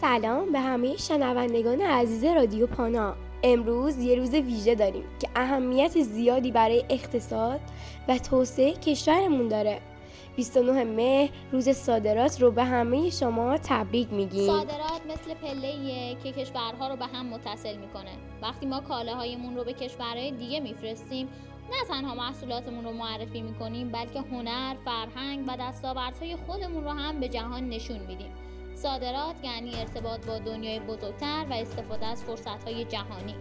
سلام به همه شنوندگان عزیز رادیو پانا. امروز یه روز ویژه داریم که اهمیت زیادی برای اقتصاد و توسعه کشورمون داره. 29 مهر روز صادرات رو به همه شما تبریک میگیم. صادرات مثل پله‌ایه که کشورها رو به هم متصل میکنه. وقتی ما کالاهایمون رو به کشورهای دیگه میفرستیم، نه تنها محصولاتمون رو معرفی میکنیم، بلکه هنر، فرهنگ و دستاوردهای خودمون رو هم به جهان نشون میدیم. صادرات یعنی ارتباط با دنیای بزرگتر و استفاده از فرصت‌های جهانی.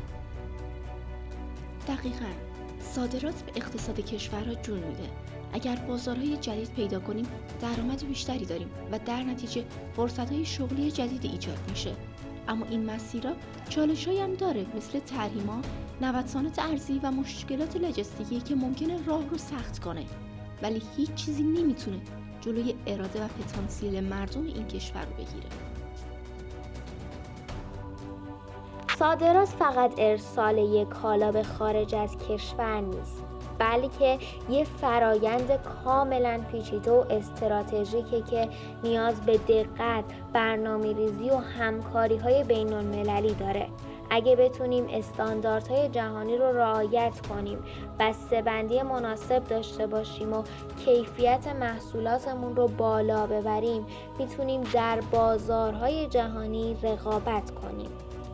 دقیقاً، صادرات به اقتصاد کشورها جون میده. اگر بازارهای جدید پیدا کنیم، درآمد بیشتری داریم و در نتیجه فرصت‌های شغلی جدید ایجاد میشه. اما این مسیرها چالش‌هایی هم داره، مثل تحریم‌ها، نوسانات ارزی و مشکلات لجستیکی که ممکنه راه رو سخت کنه. ولی هیچ چیزی نمیتونه جلوی اراده و پتانسیل مردم این کشور رو بگیره. صادرات فقط ارسال یک کالا به خارج از کشور نیست، بلکه یه فرایند کاملا پیچیده و استراتژیکه که نیاز به دقت، برنامه‌ریزی و همکاری‌های بین‌المللی داره. اگه بتونیم استانداردهای جهانی رو رعایت کنیم، بسته‌بندی مناسب داشته باشیم و کیفیت محصولاتمون رو بالا ببریم، میتونیم در بازارهای جهانی رقابت کنیم.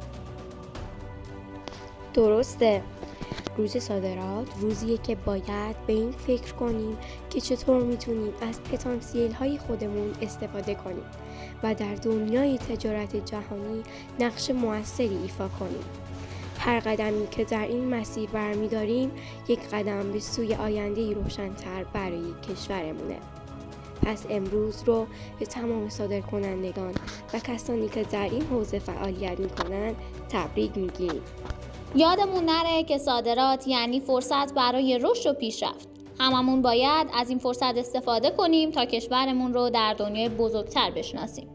درسته. روز صادرات روزیه که باید به این فکر کنیم که چطور میتونیم از پتانسیل های خودمون استفاده کنیم و در دنیای تجارت جهانی نقش موثری ایفا کنیم. هر قدمی که در این مسیر برمی‌داریم یک قدم به سوی آینده‌ای روشن‌تر برای کشورمونه. پس امروز رو به تمام صادرکنندگان و کسانی که در این حوزه فعالیت می‌کنند تبریک میگیم. یادمون نره که صادرات یعنی فرصت برای رشد و پیشرفت. هممون باید از این فرصت استفاده کنیم تا کشورمون رو در دنیای بزرگتر بشناسیم.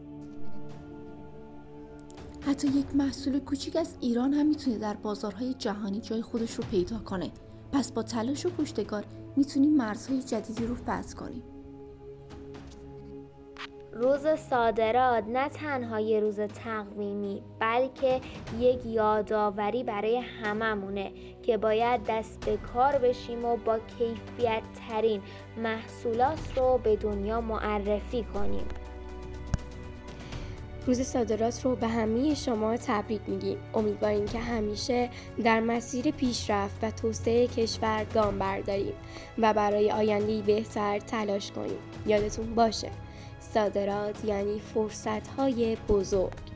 حتی یک محصول کوچیک از ایران هم میتونه در بازارهای جهانی جای خودش رو پیدا کنه. پس با تلاش و پشتکار میتونیم مرزهای جدیدی رو فتح کنیم. روز صادرات نه تنها یه روز تقویمی، بلکه یک یادآوری برای هممونه که باید دست به کار بشیم و با کیفیت ترین محصولات رو به دنیا معرفی کنیم. روز صادرات رو به همه شما تبریک میگیم. امیدواریم که همیشه در مسیر پیشرفت و توسعه کشور گام برداریم و برای آینده‌ای بهتر تلاش کنیم. یادتون باشه، صادرات یعنی فرصت‌های بزرگ.